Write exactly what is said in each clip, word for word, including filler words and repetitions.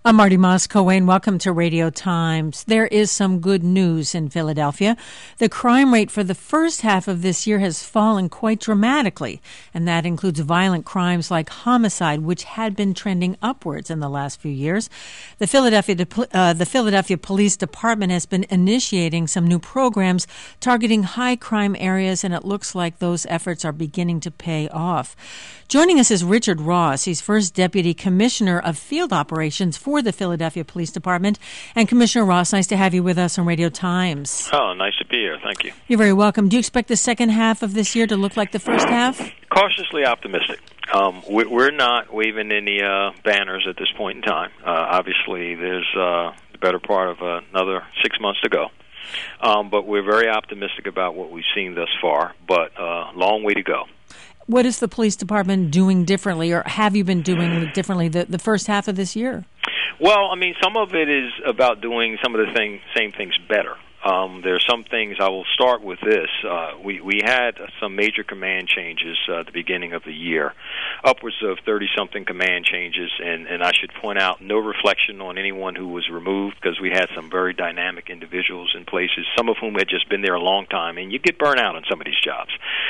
I'm Marty Moss-Coane. Welcome to Radio Times. There is some good news in Philadelphia. The crime rate for the first half of this year has fallen quite dramatically, and that includes violent crimes like homicide, which had been trending upwards in the last few years. The Philadelphia, uh, the Philadelphia Police Department has been initiating some new programs targeting high crime areas, and it looks like those efforts are beginning to pay off. Joining us is Richard Ross. He's First Deputy Commissioner of Field Operations for the Philadelphia Police Department. And Commissioner Ross, nice to have you with us on Radio Times. Oh, nice to be here. Thank you. You're very welcome. Do you expect the second half of this year to look like the first half? Cautiously optimistic. Um, we're not waving any uh, banners at this point in time. Uh, obviously, there's uh, the better part of uh, another six months to go. Um, but we're very optimistic about what we've seen thus far, but a uh, long way to go. What is the police department doing differently, or have you been doing differently the, the first half of this year? Well, I mean, some of it is about doing some of the thing, same things better. Um, there are some things, I will start with this. Uh, we, we had some major command changes uh, at the beginning of the year, upwards of thirty-something command changes, and, and I should point out no reflection on anyone who was removed, because we had some very dynamic individuals in places, some of whom had just been there a long time, and you get burnt out on some of these jobs.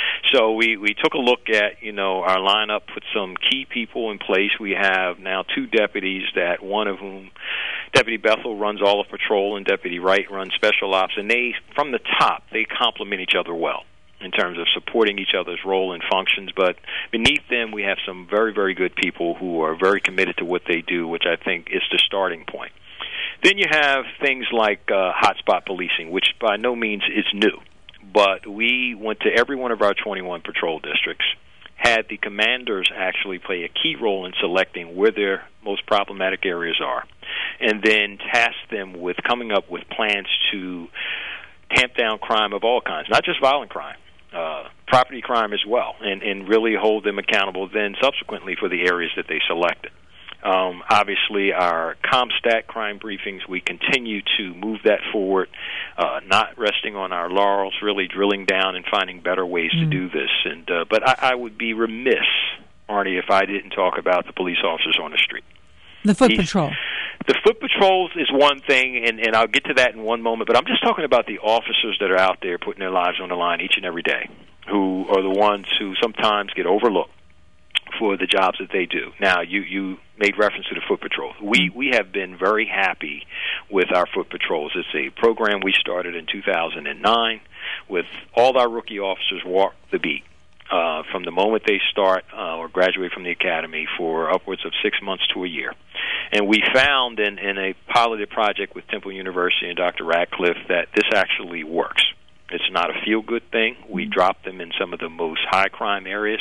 So we, we took a look at, you know, our lineup, put some key people in place. We have now two deputies, that one of whom, Deputy Bethel, runs all of patrol, and Deputy Wright runs special ops, and they, from the top, they complement each other well in terms of supporting each other's role and functions. But beneath them, we have some very, very good people who are very committed to what they do, which I think is the starting point. Then you have things like uh, hotspot policing, which by no means is new. But we went to every one of our twenty-one patrol districts, had the commanders actually play a key role in selecting where their most problematic areas are, and then tasked them with coming up with plans to tamp down crime of all kinds, not just violent crime, uh, property crime as well, and, and really hold them accountable then subsequently for the areas that they selected. Um, obviously, our CompStat crime briefings, we continue to move that forward, uh, not resting on our laurels, really drilling down and finding better ways mm. to do this. And uh, But I, I would be remiss, Arnie, if I didn't talk about the police officers on the street. The foot He's, patrol. The foot patrols is one thing, and, and I'll get to that in one moment, but I'm just talking about the officers that are out there putting their lives on the line each and every day, who are the ones who sometimes get overlooked for the jobs that they do. Now, you, you made reference to the foot patrol. We we have been very happy with our foot patrols. It's a program we started in two thousand nine with all our rookie officers walk the beat uh, from the moment they start uh, or graduate from the academy for upwards of six months to a year. And we found in, in a piloted project with Temple University and Doctor Radcliffe that this actually works. It's not a feel-good thing. We drop them in some of the most high-crime areas.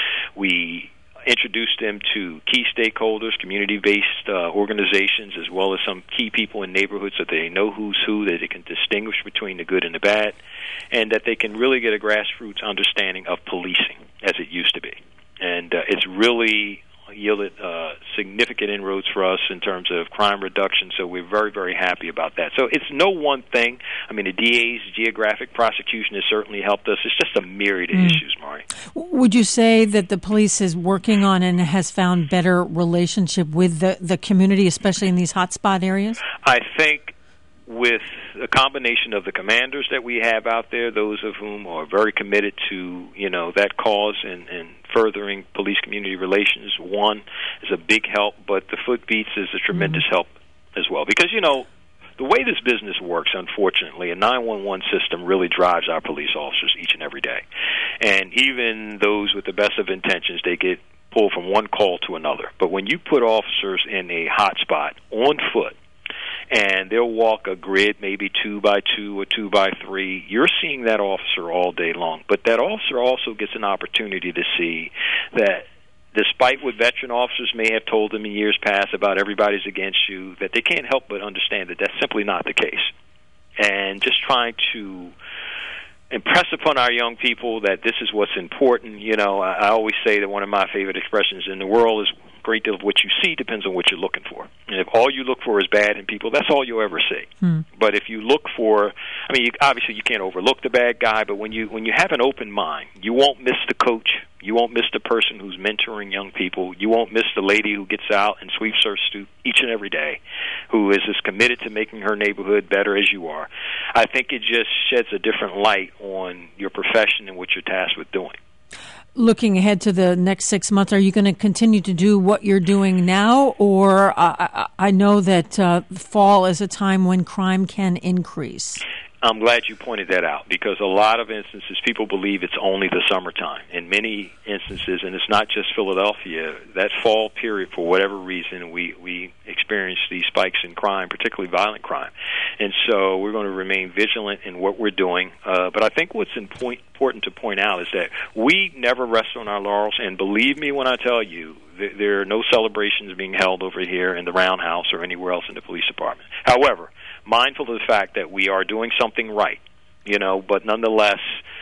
We introduced them to key stakeholders, community-based uh, organizations, as well as some key people in neighborhoods so that they know who's who, that they can distinguish between the good and the bad, and that they can really get a grassroots understanding of policing as it used to be. And uh, it's really yielded uh, significant inroads for us in terms of crime reduction, so we're very, very happy about that. So it's no one thing. I mean, the D A's geographic prosecution has certainly helped us. It's just a myriad of mm. issues, Marty. Would you say that the police is working on and has found better relationship with the, the community, especially in these hotspot areas? I think with a combination of the commanders that we have out there, those of whom are very committed to, you know, that cause and, and furthering police-community relations, one, is a big help, but the foot beats is a tremendous mm-hmm. help as well. Because, you know, the way this business works, unfortunately, a nine one one system really drives our police officers each and every day. And even those with the best of intentions, they get pulled from one call to another. But when you put officers in a hot spot on foot, and they'll walk a grid, maybe two by two or two by three, you're seeing that officer all day long. But that officer also gets an opportunity to see that despite what veteran officers may have told them in years past about everybody's against you, that they can't help but understand that that's simply not the case. And just trying to impress upon our young people that this is what's important. You know, I, I always say that one of my favorite expressions in the world is, great deal of what you see depends on what you're looking for. And if all you look for is bad in people, that's all you'll ever see. Hmm. But if you look for, I mean, you, obviously you can't overlook the bad guy, but when you when you have an open mind, you won't miss the coach, you won't miss the person who's mentoring young people, you won't miss the lady who gets out and sweeps her stoop each each and every day, who is as committed to making her neighborhood better as you are, I think it just sheds a different light on your profession and what you're tasked with doing. Looking ahead to the next six months, are you going to continue to do what you're doing now? Or uh, I, I know that uh, fall is a time when crime can increase. I'm glad you pointed that out, because a lot of instances people believe it's only the summertime. In many instances, and it's not just Philadelphia, that fall period, for whatever reason, we, we experience these spikes in crime, particularly violent crime. And so we're going to remain vigilant in what we're doing. Uh, but I think what's important important to point out is that we never rest on our laurels, and believe me when I tell you, th- there are no celebrations being held over here in the Roundhouse or anywhere else in the police department. However, mindful of the fact that we are doing something right, you know, but nonetheless,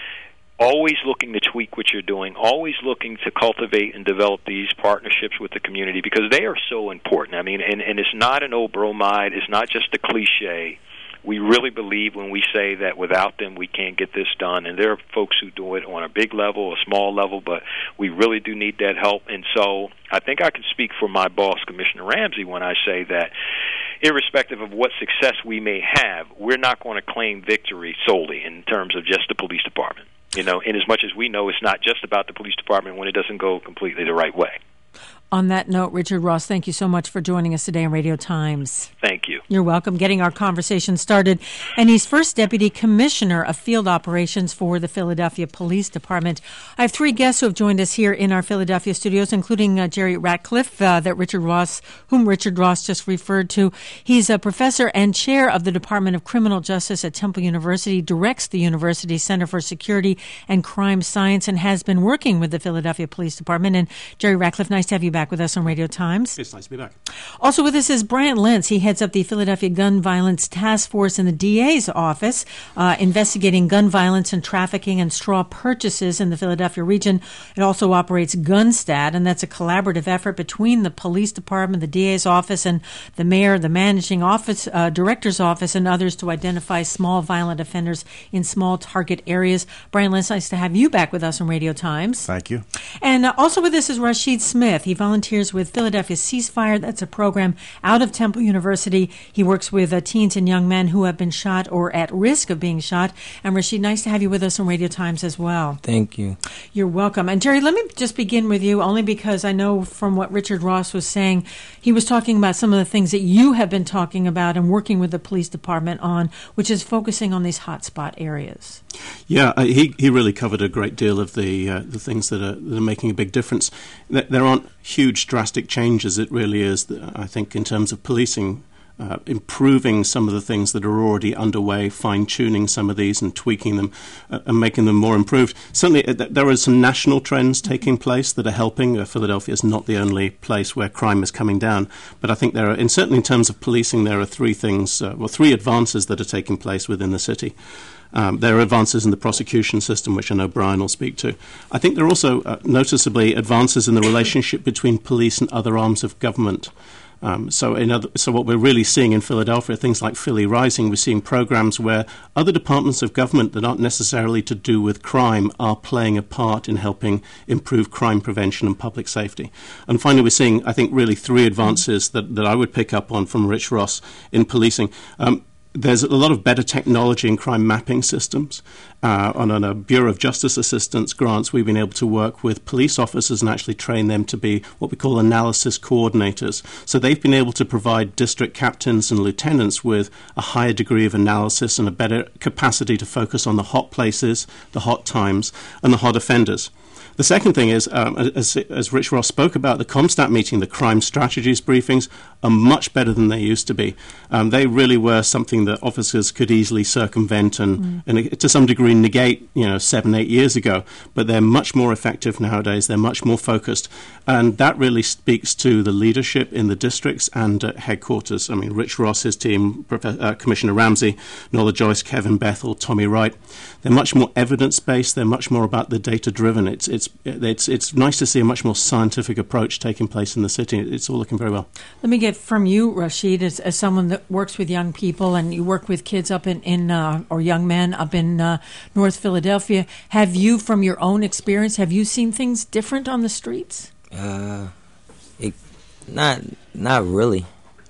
always looking to tweak what you're doing, always looking to cultivate and develop these partnerships with the community, because they are so important. I mean, and, and it's not an old bromide, it's not just a cliche. We really believe when we say that without them we can't get this done, and there are folks who do it on a big level, a small level, but we really do need that help. And so I think I can speak for my boss, Commissioner Ramsey, when I say that irrespective of what success we may have, we're not going to claim victory solely in terms of just the police department. You know, in as much as we know it's not just about the police department when it doesn't go completely the right way. On that note, Richard Ross, thank you so much for joining us today on Radio Times. Thank you. You're welcome. Getting our conversation started. And he's first Deputy Commissioner of Field Operations for the Philadelphia Police Department. I have three guests who have joined us here in our Philadelphia studios, including uh, Jerry Ratcliffe, uh, that Richard Ross, whom Richard Ross just referred to. He's a professor and chair of the Department of Criminal Justice at Temple University, directs the university's Center for Security and Crime Science, and has been working with the Philadelphia Police Department. And Jerry Ratcliffe, nice to have you back with us on Radio Times. It's nice to be back. Also with us is Bryant Lentz. He heads up the Philadelphia Gun Violence Task Force in the D A's office, uh, investigating gun violence and trafficking and straw purchases in the Philadelphia region. It also operates GunStat, and that's a collaborative effort between the police department, the D A's office, and the mayor, the managing office, uh, director's office, and others to identify small violent offenders in small target areas. Bryant Lentz, nice to have you back with us on Radio Times. Thank you. And uh, also with us is Rashid Smith. He volunteers with Philadelphia Ceasefire. That's a program out of Temple University. He works with uh, teens and young men who have been shot or at risk of being shot. And Rashid, nice to have you with us on Radio Times as well. Thank you. You're welcome. And Jerry, let me just begin with you, only because I know from what Richard Ross was saying, he was talking about some of the things that you have been talking about and working with the police department on, which is focusing on these hotspot areas. Yeah, uh, he he really covered a great deal of the uh, the things that are, that are making a big difference. There aren't huge, drastic changes. It really is, I think, in terms of policing, uh, improving some of the things that are already underway, fine-tuning some of these and tweaking them uh, and making them more improved. Certainly, uh, there are some national trends taking place that are helping. Uh, Philadelphia is not the only place where crime is coming down, but I think there are, and certainly in terms of policing, there are three things, uh, well, three advances that are taking place within the city. Um, there are advances in the prosecution system, which I know Brian will speak to. I think there are also uh, noticeably advances in the relationship between police and other arms of government. Um, so, in other, so what we're really seeing in Philadelphia, things like Philly Rising, we're seeing programs where other departments of government that aren't necessarily to do with crime are playing a part in helping improve crime prevention and public safety. And finally, we're seeing, I think, really three advances that, that I would pick up on from Rich Ross in policing. Um, There's a lot of better technology in crime mapping systems. Uh, on, on a Bureau of Justice Assistance grants, we've been able to work with police officers and actually train them to be what we call analysis coordinators. So they've been able to provide district captains and lieutenants with a higher degree of analysis and a better capacity to focus on the hot places, the hot times, and the hot offenders. The second thing is, um, as, as Rich Ross spoke about, the ComStat meeting, the crime strategies briefings are much better than they used to be. Um, they really were something that officers could easily circumvent and, mm. and to some degree negate, you know, seven, eight years ago. But they're much more effective nowadays. They're much more focused. And that really speaks to the leadership in the districts and at headquarters. I mean, Rich Ross, his team, Prof- uh, Commissioner Ramsey, Nola Joyce, Kevin Bethel, Tommy Wright. They're much more evidence-based. They're much more about the data-driven. It's, it's It's, it's it's nice to see a much more scientific approach taking place in the city. It's all looking very well. Let me get from you, Rashid, as, as someone that works with young people and you work with kids up in, in uh, or young men up in uh, North Philadelphia. Have you, from your own experience, have you seen things different on the streets? Uh, it, not not really.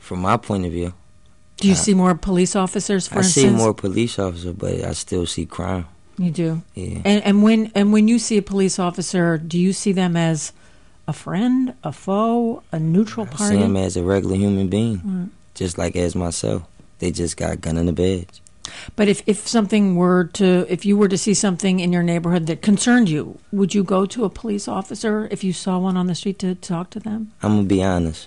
from my point of view. Do you uh, see more police officers, for I instance? see more police officers, but I still see crime. You do? Yeah. And, and when and when you see a police officer, do you see them as a friend, a foe, a neutral I party? see them as a regular human being, Mm. just like as myself. They just got a gun and a badge. But if, if something were to, if you were to see something in your neighborhood that concerned you, would you go to a police officer if you saw one on the street to talk to them? I'm gonna be honest.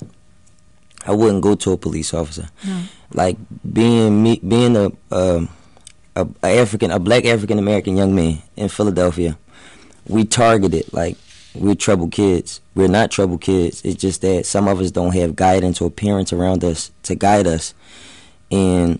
I wouldn't go to a police officer. No. Like being me, being a um, a, a African, a black African American young man in Philadelphia, we targeted like we're troubled kids. We're not troubled kids. It's just that some of us don't have guidance or parents around us to guide us. And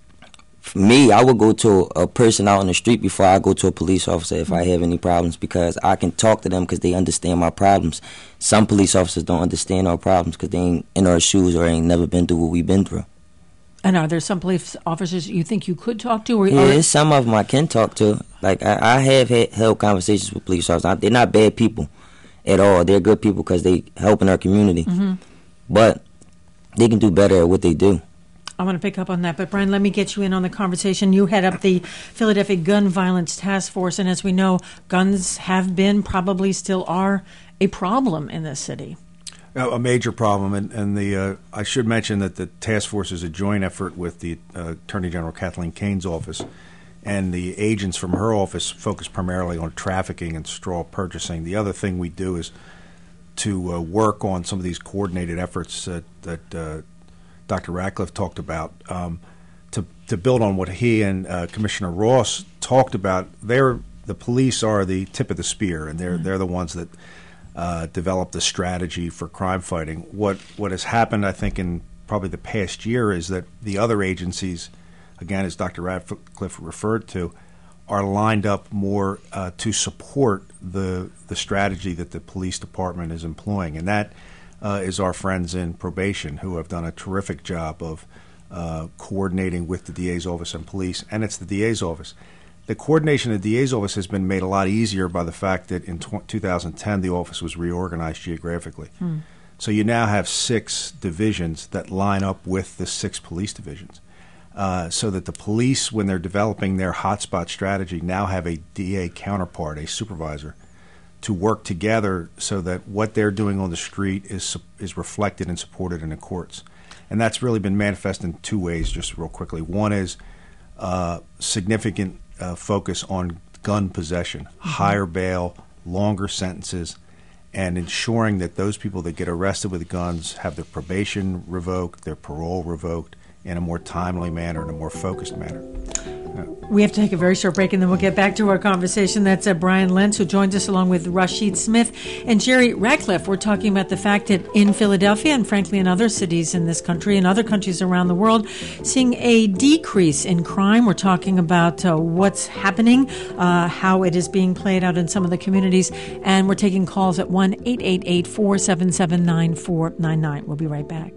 for me, I would go to a person out on the street before I go to a police officer if I have any problems, because I can talk to them because they understand my problems. Some police officers don't understand our problems because they ain't in our shoes or ain't never been through what we've been through. And are there some police officers you think you could talk to? Or, Yeah, or there's some of them I can talk to. Like, I, I have had, held conversations with police officers. They're not bad people at all. They're good people because they help in our community. Mm-hmm. But they can do better at what they do. I want to pick up on that, but Brian, let me get you in on the conversation. You head up the Philadelphia Gun Violence Task Force, and as we know, guns have been, probably still are, a problem in this city. A major problem, and, and the uh, I should mention that the task force is a joint effort with the uh, Attorney General Kathleen Kane's office, and the agents from her office focus primarily on trafficking and straw purchasing. The other thing we do is to uh, work on some of these coordinated efforts that, that uh, Doctor Ratcliffe talked about, um, to to build on what he and uh, Commissioner Ross talked about. They're, the police are the tip of the spear, and they're mm-hmm. they're the ones that uh, develop the strategy for crime fighting. What what has happened, I think, in probably the past year is that the other agencies, again, as Doctor Ratcliffe referred to, are lined up more uh, to support the the strategy that the police department is employing, and that Uh, is our friends in probation, who have done a terrific job of uh, coordinating with the D A's office and police, and it's the D A's office. The coordination of the D A's office has been made a lot easier by the fact that in tw- two thousand ten the office was reorganized geographically. Hmm. So you now have six divisions that line up with the six police divisions, uh, so that the police, when they're developing their hotspot strategy, now have a D A counterpart, a supervisor, to work together so that what they're doing on the street is is reflected and supported in the courts. And that's really been manifest in two ways, just real quickly. One is uh, significant uh, focus on gun possession, mm-hmm. higher bail, longer sentences, and ensuring that those people that get arrested with guns have their probation revoked, their parole revoked, in a more timely manner, in a more focused manner. We have to take a very short break, and then we'll get back to our conversation. That's uh, Brian Lentz, who joins us along with Rashid Smith and Jerry Ratcliffe. We're talking about the fact that in Philadelphia, and frankly in other cities in this country and other countries around the world, seeing a decrease in crime. We're talking about uh, what's happening, uh, how it is being played out in some of the communities, and we're taking calls at one eight eight eight, four seven seven, nine four nine nine. We'll be right back.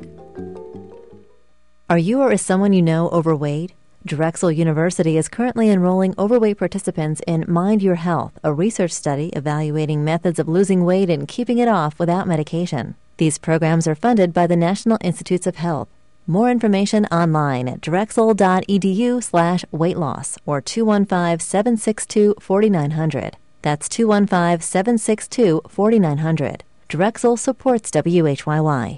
Are you or is someone you know overweight? Drexel University is currently enrolling overweight participants in Mind Your Health, a research study evaluating methods of losing weight and keeping it off without medication. These programs are funded by the National Institutes of Health. More information online at drexel.edu slash weight loss or two one five, seven six two, four nine zero zero. That's two one five, seven six two, four nine zero zero. Drexel supports W H Y Y.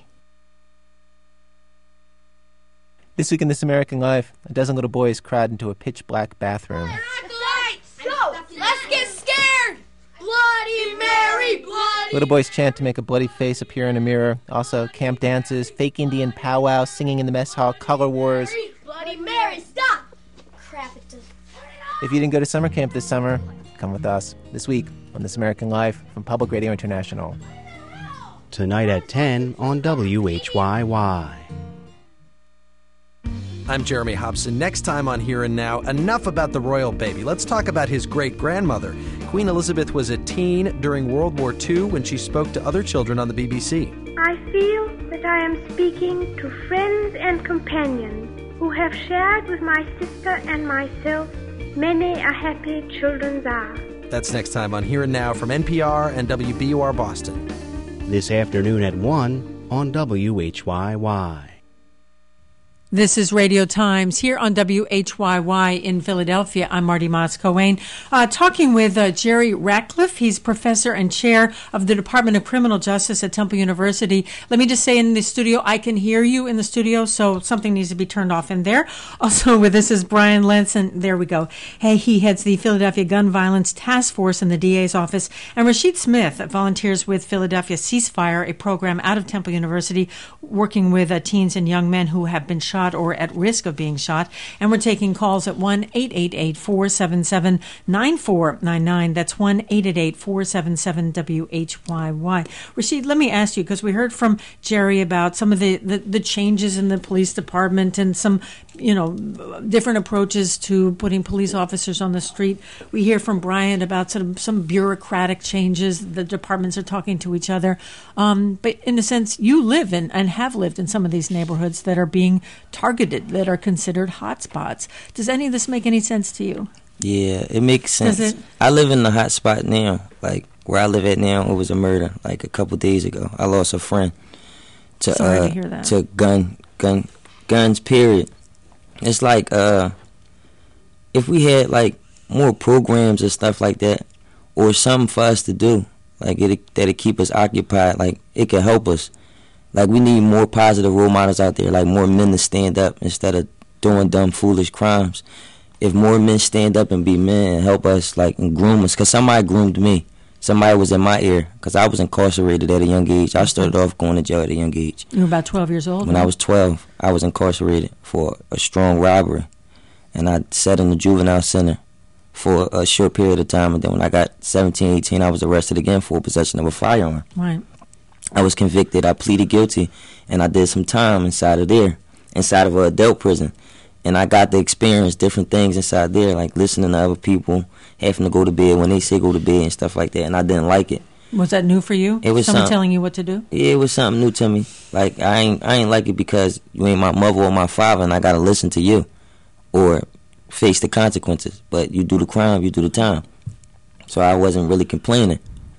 This week in This American Life, a dozen little boys crowd into a pitch-black bathroom. Go! Let's get scared! Bloody Mary! Bloody Little boys chant to make a bloody face appear in a mirror. Also, camp dances, fake Indian powwow, singing in the mess hall, color wars. Bloody Mary, stop! Crap, it does. If you didn't go to summer camp this summer, come with us. This week on This American Life from Public Radio International. Tonight at ten on W H Y Y. I'm Jeremy Hobson. Next time on Here and Now, enough about the royal baby. Let's talk about his great-grandmother. Queen Elizabeth was a teen during World War Two when she spoke to other children on the B B C. I feel that I am speaking to friends and companions who have shared with my sister and myself many a happy children's hour. That's next time on Here and Now from N P R and W B U R Boston. This afternoon at one on W H Y Y. This is Radio Times here on W H Y Y in Philadelphia. I'm Marty Moss-Coane, uh, talking with uh, Jerry Ratcliffe. He's professor and chair of the Department of Criminal Justice at Temple University. Let me just say in the studio, I can hear you in the studio, so something needs to be turned off in there. Also with us is Brian Lenson. There we go. Hey, he heads the Philadelphia Gun Violence Task Force in the D A's office. And Rashid Smith volunteers with Philadelphia Ceasefire, a program out of Temple University, working with uh, teens and young men who have been shot or at risk of being shot. And we're taking calls at one eight eight eight, four seven seven, nine four nine nine. That's one eight eight eight, four seven seven, W H Y Y. Rashid, let me ask you, because we heard from Jerry about some of the, the, the changes in the police department and some, you know, different approaches to putting police officers on the street. We hear from Brian about sort of some bureaucratic changes. The departments are talking to each other. Um, but in a sense, you live in and have lived in some of these neighborhoods that are being targeted, that are considered hotspots. Does any of this make any sense to you? Yeah, it makes sense. Does it? I live in the hot spot now. Like, where I live at now, it was a murder, like, a couple days ago. I lost a friend to, Sorry uh, to hear that. to gun, gun, guns, period. It's like, uh, if we had, like, more programs and stuff like that, or something for us to do, like, it, that'd keep us occupied, like, it could help us. Like, we need more positive role models out there, like more men to stand up instead of doing dumb, foolish crimes. If more men stand up and be men and help us, like, and groom us, because somebody groomed me. Somebody was in my ear, because I was incarcerated at a young age. I started off going to jail at a young age. You were about twelve years old? When right? I was twelve, I was incarcerated for a strong robbery. And I sat in the juvenile center for a short period of time. And then when I got seventeen, eighteen, I was arrested again for possession of a firearm. Right. I was convicted. I pleaded guilty, and I did some time inside of there, inside of an adult prison. And I got to experience different things inside there, like listening to other people, having to go to bed when they say go to bed and stuff like that, and I didn't like it. Was that new for you? It was someone telling you what to do? Yeah, it was something new to me. Like, I ain't, I ain't like it because you ain't my mother or my father, and I got to listen to you or face the consequences. But you do the crime, you do the time. So I wasn't really complaining.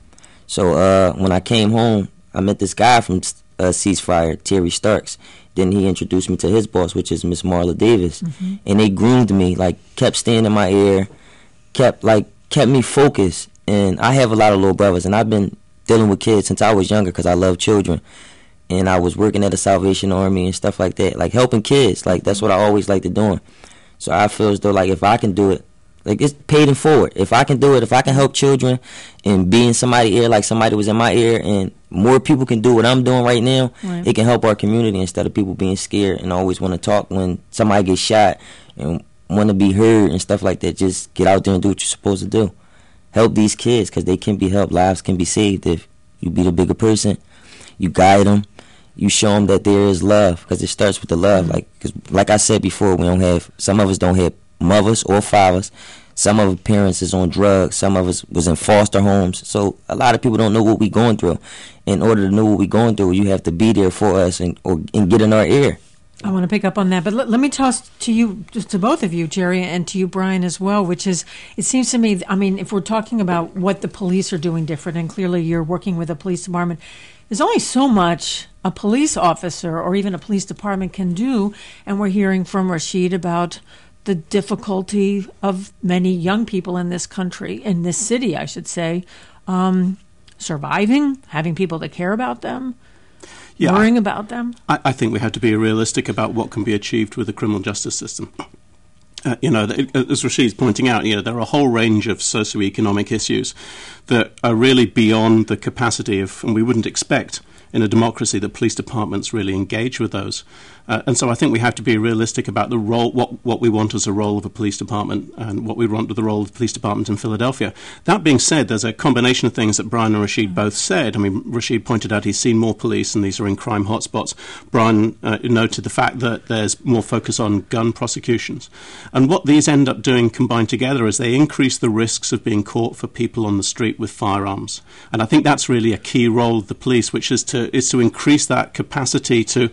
So uh, when I came home, I met this guy from uh, Ceasefire, Terry Starks. Then he introduced me to his boss, which is Miss Marla Davis. Mm-hmm. And they groomed me, like, kept staying in my ear, kept, like, kept me focused. And I have a lot of little brothers, and I've been dealing with kids since I was younger because I love children. And I was working at the Salvation Army and stuff like that, like, helping kids. Like, that's what I always liked to do. So I feel as though, like, if I can do it, like, it's paid it forward. If I can do it, if I can help children and be in somebody's ear like somebody was in my ear, and more people can do what I'm doing right now, right. It can help our community instead of people being scared and always want to talk when somebody gets shot and want to be heard and stuff like that. Just get out there and do what you're supposed to do. Help these kids because they can be helped. Lives can be saved if you be the bigger person. You guide them. You show them that there is love because it starts with the love. Like, cause like I said before, we don't have, some of us don't have mothers or fathers. Some of our parents is on drugs. Some of us was in foster homes. So a lot of people don't know what we going through. In order to know what we going through, you have to be there for us and or and get in our ear. I want to pick up on that, but let, let me toss to you, to both of you, Jerry, and to you, Brian, as well, which is, it seems to me, I mean, if we're talking about what the police are doing different, and clearly you're working with a police department, there's only so much a police officer or even a police department can do, and we're hearing from Rashid about the difficulty of many young people in this country, in this city, I should say, um, surviving, having people that care about them, yeah, worrying about them. I, I think we have to be realistic about what can be achieved with the criminal justice system. Uh, you know, as Rashid's pointing out, you know, there are a whole range of socioeconomic issues that are really beyond the capacity of, and we wouldn't expect in a democracy that police departments really engage with those. Uh, and so I think we have to be realistic about the role, what, what we want as a role of a police department and what we want with the role of the police department in Philadelphia. That being said, there's a combination of things that Brian and Rashid both said. I mean, Rashid pointed out he's seen more police and these are in crime hotspots. Brian uh, noted the fact that there's more focus on gun prosecutions. And what these end up doing combined together is they increase the risks of being caught for people on the street with firearms. And I think that's really a key role of the police, which is to is to increase that capacity to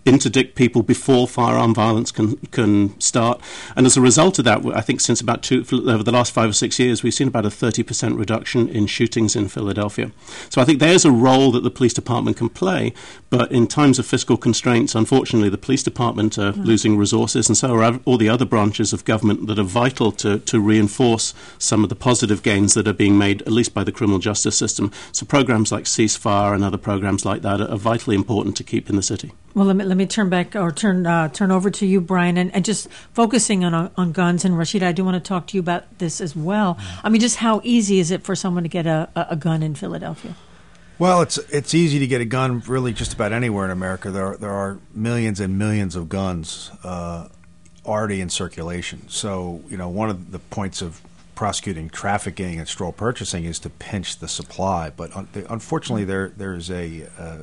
interdict people before firearm violence can can start. And as a result of that, I think since about two, over the last five or six years, we've seen about a thirty percent reduction in shootings in Philadelphia. So I think there's a role that the police department can play, but in times of fiscal constraints, unfortunately, the police department are mm. losing resources, and so are all the other branches of government that are vital to, to reinforce some of the positive gains that are being made, at least by the criminal justice system. So programs like Ceasefire and other programs like that are, are vitally important to keep in the city. Well, let me let me turn back or turn uh, turn over to you, Brian, and, and just focusing on on guns. And Rashida, I do want to talk to you about this as well. I mean, just how easy is it for someone to get a, a gun in Philadelphia? Well, it's it's easy to get a gun really just about anywhere in America. There are, there are millions and millions of guns uh, already in circulation. So, you know, one of the points of prosecuting trafficking and straw purchasing is to pinch the supply. But un- unfortunately, there there is a, a,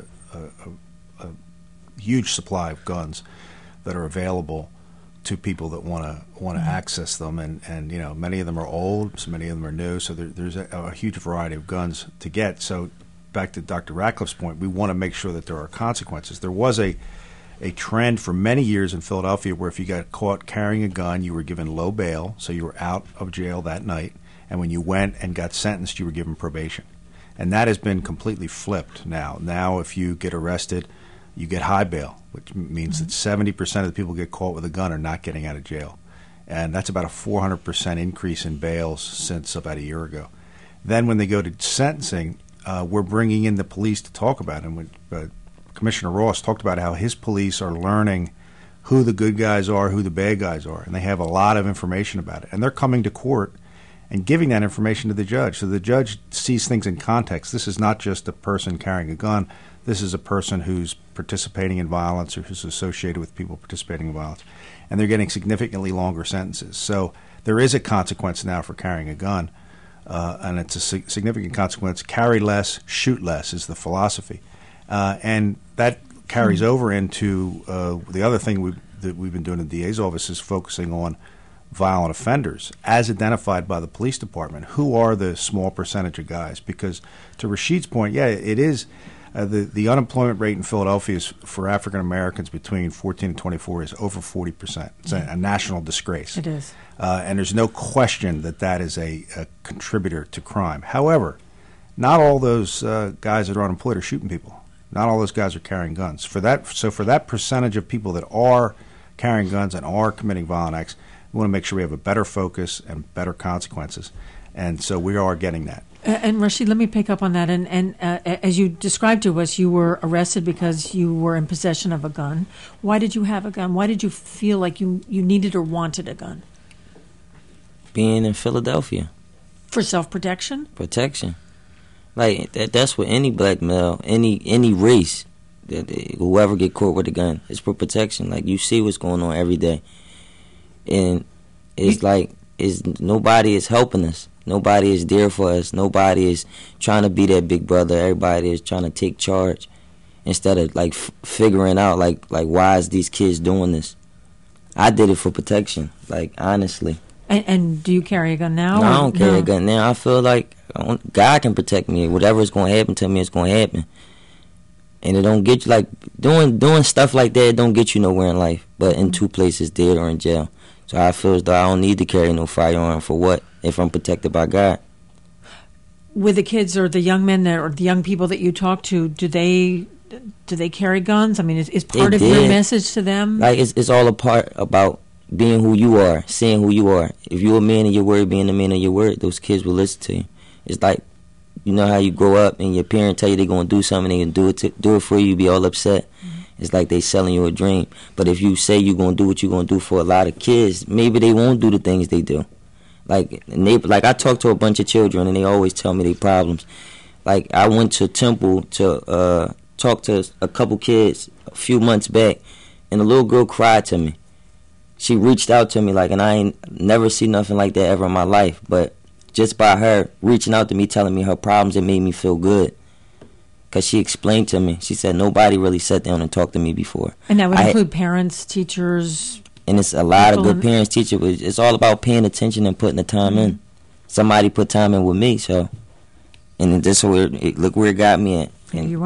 a, a huge supply of guns that are available to people that want to want to mm-hmm. access them, and, and you know, many of them are old, so many of them are new. So there, there's a, a huge variety of guns to get. So back to Doctor Ratcliffe's point, we want to make sure that there are consequences. There was a a trend for many years in Philadelphia where if you got caught carrying a gun, you were given low bail, so you were out of jail that night, and when you went and got sentenced, you were given probation. And that has been completely flipped now. Now if you get arrested, you get high bail, which means mm-hmm. that seventy percent of the people who get caught with a gun are not getting out of jail. And that's about a four hundred percent increase in bails since about a year ago. Then when they go to sentencing, uh, we're bringing in the police to talk about it. And when, uh, Commissioner Ross talked about how his police are learning who the good guys are, who the bad guys are, and they have a lot of information about it. And they're coming to court and giving that information to the judge. So the judge sees things in context. This is not just a person carrying a gun. This is a person who's participating in violence or who's associated with people participating in violence. And they're getting significantly longer sentences. So there is a consequence now for carrying a gun, uh, and it's a sig- significant consequence. Carry less, shoot less is the philosophy. Uh, and that carries mm-hmm. over into uh, the other thing we, that we've been doing in the D A's office is focusing on violent offenders as identified by the police department. Who are the small percentage of guys? Because to Rashid's point, yeah, it is uh, the, the unemployment rate in Philadelphia is for African Americans between fourteen and twenty-four is over forty percent. It's mm-hmm. a, a national disgrace. It is. Uh, and there's no question that that is a, a contributor to crime. However, not all those uh, guys that are unemployed are shooting people. Not all those guys are carrying guns. For that, so for that percentage of people that are carrying guns and are committing violent acts, we want to make sure we have a better focus and better consequences. And so we are getting that. Uh, and Rashid, let me pick up on that. And, and uh, as you described to us, you were arrested because you were in possession of a gun. Why did you have a gun? Why did you feel like you, you needed or wanted a gun? Being in Philadelphia. For self-protection? Protection. Like that, that's what any black male, any any race, that whoever get caught with a gun, it's for protection. Like you see what's going on every day, and it's like it's nobody is helping us. Nobody is there for us. Nobody is trying to be that big brother. Everybody is trying to take charge instead of like f- figuring out like like why is these kids doing this. I did it for protection. Like honestly. And, and do you carry a gun now? No, I don't carry no? a gun now. I feel like God can protect me. Whatever is going to happen to me, it's going to happen. And it don't get you, like, doing doing stuff like that don't get you nowhere in life. But in two places, dead or in jail. So I feel as though I don't need to carry no firearm for what if I'm protected by God. With the kids or the young men that, or the young people that you talk to, do they do they carry guns? I mean, is, is part they of did. your message to them? Like, it's, it's all a part about being who you are, saying who you are. If you're a man of your word, being a man of your word, those kids will listen to you. It's like, you know how you grow up and your parents tell you they're going to do something, they can do it to, do it for you, you be all upset. Mm-hmm. It's like they selling you a dream. But if you say you're going to do what you're going to do for a lot of kids, maybe they won't do the things they do. Like, they, like I talk to a bunch of children and they always tell me their problems. Like, I went to Temple to uh, talk to a couple kids a few months back, and a little girl cried to me. She reached out to me, like, and I ain't never seen nothing like that ever in my life. But just by her reaching out to me, telling me her problems, it made me feel good. Because she explained to me. She said nobody really sat down and talked to me before. And that would I, include parents, teachers. And it's a lot of good parents, teachers. It's all about paying attention and putting the time mm-hmm. in. Somebody put time in with me, so. And this where it, look where it got me at. Here you are.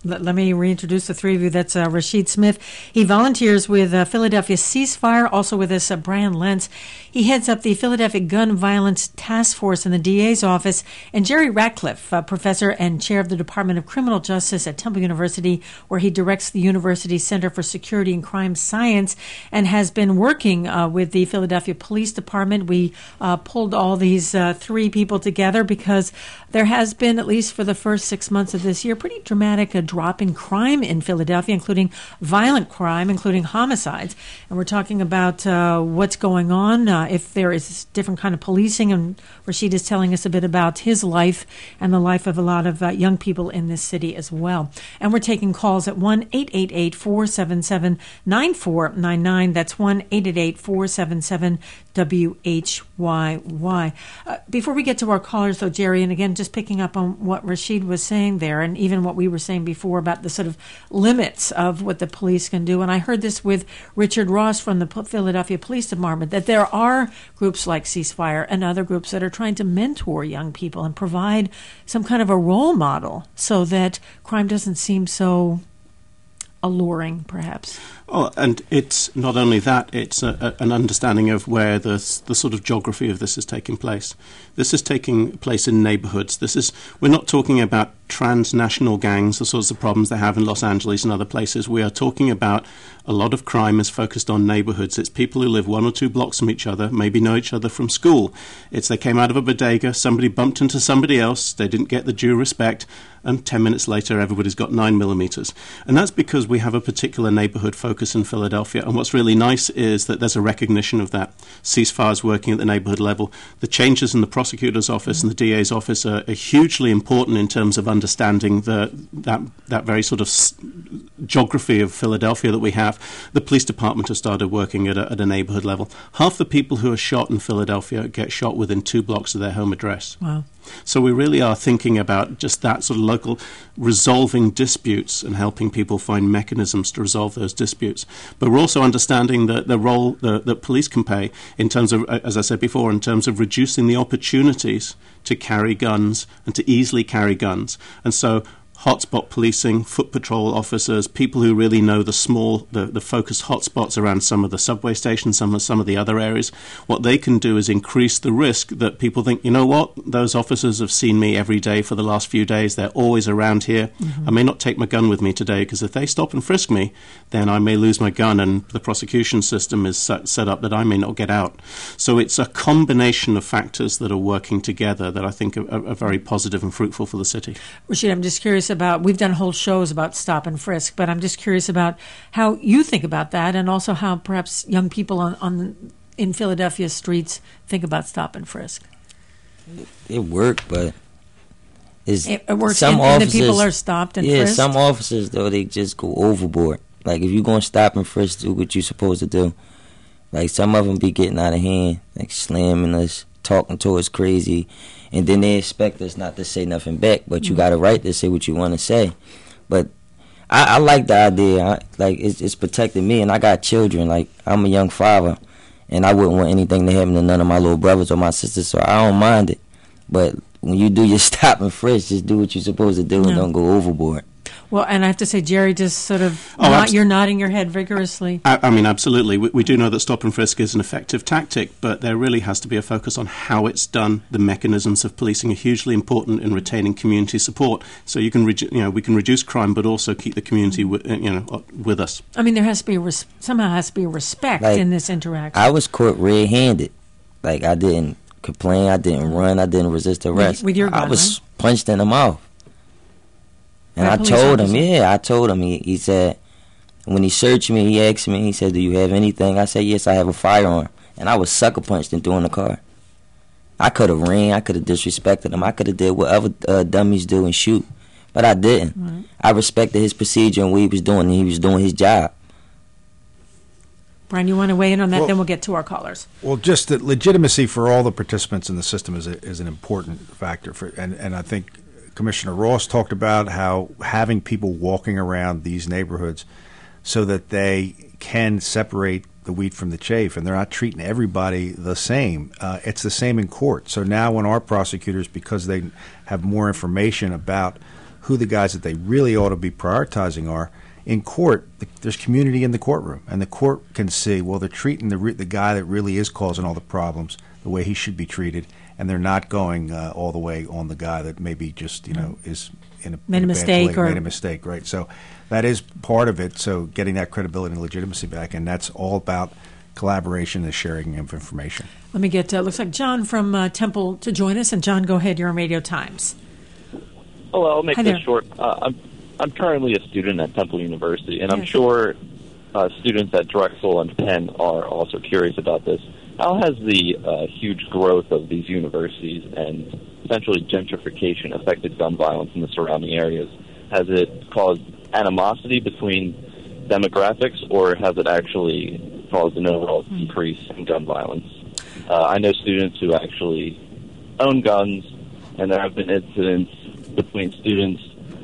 let, let me reintroduce the three of you. That's uh, Rashid Smith. He volunteers with uh, Philadelphia Ceasefire. Also with us, uh, Brian Lentz. He heads up the Philadelphia Gun Violence Task Force in the D A's office. And Jerry Ratcliffe, uh, professor and chair of the Department of Criminal Justice at Temple University, where he directs the university's Center for Security and Crime Science and has been working uh, with the Philadelphia Police Department. We uh, pulled all these uh, three people together because there has been, at least for the first six months of this year, pretty dramatic a drop in crime in Philadelphia, including violent crime, including homicides. And we're talking about uh, what's going on, uh, if there is different kind of policing. And Rashid is telling us a bit about his life and the life of a lot of uh, young people in this city as well. And we're taking calls at one eight eight eight, four seven seven, nine four nine nine. That's one eight eight eight, four seven seven, W H Y Y. Uh, before we get to our callers, though, Jerry, and again, just picking up on what Rashid was saying there, and even what we were saying before about the sort of limits of what the police can do. And I heard this with Richard Ross from the Philadelphia Police Department, that there are groups like Ceasefire and other groups that are trying to mentor young people and provide some kind of a role model so that crime doesn't seem so alluring, perhaps. Oh, and it's not only that, it's a, a, an understanding of where the, the sort of geography of this is taking place. This is taking place in neighborhoods. This is, we're not talking about transnational gangs, the sorts of problems they have in Los Angeles and other places. We are talking about a lot of crime is focused on neighborhoods. It's people who live one or two blocks from each other, maybe know each other from school. It's they came out of a bodega, somebody bumped into somebody else, they didn't get the due respect, and ten minutes later everybody's got nine millimeters. And that's because we have a particular neighborhood focus in Philadelphia. And what's really nice is that there's a recognition of that. Ceasefire is working at the neighborhood level. The changes in the prosecutor's office and the D A's office are, are hugely important in terms of understanding the that that very sort of s- geography of Philadelphia that we have. The police department has started working at a, at a neighborhood level. Half the people who are shot in Philadelphia get shot within two blocks of their home address. Wow. So we really are thinking about just that sort of local resolving disputes and helping people find mechanisms to resolve those disputes. But we're also understanding the, the role that, that police can play in terms of, as I said before, in terms of reducing the opportunities to carry guns and to easily carry guns. And so hotspot policing, foot patrol officers, people who really know the small, the, the focused hotspots around some of the subway stations, some of, some of the other areas. What they can do is increase the risk that people think, you know what, those officers have seen me every day for the last few days. They're always around here. Mm-hmm. I may not take my gun with me today because if they stop and frisk me, then I may lose my gun and the prosecution system is set, set up that I may not get out. So it's a combination of factors that are working together that I think are, are very positive and fruitful for the city. Rashid, I'm just curious about, we've done whole shows about stop and frisk, but I'm just curious about how you think about that and also how perhaps young people on, on in Philadelphia streets think about stop and frisk. It worked, but it's, it, it works. Some and, officers, and the people are stopped and yeah, frisked? some officers, though, they just go overboard. Like, if you're going to stop and frisk, do what you're supposed to do. Like, some of them be getting out of hand, like slamming us, talking to us crazy, and then they expect us not to say nothing back, but you mm-hmm. got a right to say what you want to say. But I, I like the idea. I, like, it's, it's protecting me, and I got children. Like, I'm a young father, and I wouldn't want anything to happen to none of my little brothers or my sisters, so I don't mind it. But when you do your stop and frisk, just do what you're supposed to do and yeah. don't go overboard. Well, and I have to say, Jerry, just sort of, oh, not, abs- you're nodding your head vigorously. I, I mean, absolutely. We, we do know that stop and frisk is an effective tactic, but there really has to be a focus on how it's done. The mechanisms of policing are hugely important in retaining community support. So you can, redu- you know, we can reduce crime, but also keep the community, w- you know, with us. I mean, there has to be a res- somehow has to be a respect like, in this interaction. I was caught red-handed. Like, I didn't complain, I didn't run, I didn't resist arrest. With, with your gun, I was right? punched in the mouth. And I told him, yeah, I told him. He, he said, when he searched me, he asked me, he said, do you have anything? I said, yes, I have a firearm. And I was sucker punched and threw in the car. I could have ran, I could have disrespected him, I could have did whatever uh, dummies do and shoot. But I didn't. Right. I respected his procedure and what he was doing, and he was doing his job. Brian, you want to weigh in on that? Well, then we'll get to our callers. Well, just the legitimacy for all the participants in the system is a, is an important factor. For, and, and I think Commissioner Ross talked about how having people walking around these neighborhoods so that they can separate the wheat from the chaff, and they're not treating everybody the same. Uh, it's the same in court. So now when our prosecutors, because they have more information about who the guys that they really ought to be prioritizing are. In court, there's community in the courtroom, and the court can see, well, they're treating the re- the guy that really is causing all the problems the way he should be treated, and they're not going uh, all the way on the guy that maybe just, you know, is in a, made in a a mistake bad or made a mistake, right? So that is part of it. So getting that credibility and legitimacy back, and that's all about collaboration and sharing of information. Let me get, uh, looks like John from uh, Temple to join us. And John, go ahead. You're on Radio Times. Hello, I'll make Hi this there. short. Uh, I'm I'm currently a student at Temple University, and I'm Yes. sure uh, students at Drexel and Penn are also curious about this. How has the uh, huge growth of these universities and essentially gentrification affected gun violence in the surrounding areas? Has it caused animosity between demographics, or has it actually caused an overall decrease in gun violence? Uh, I know students who actually own guns, and there have been incidents between students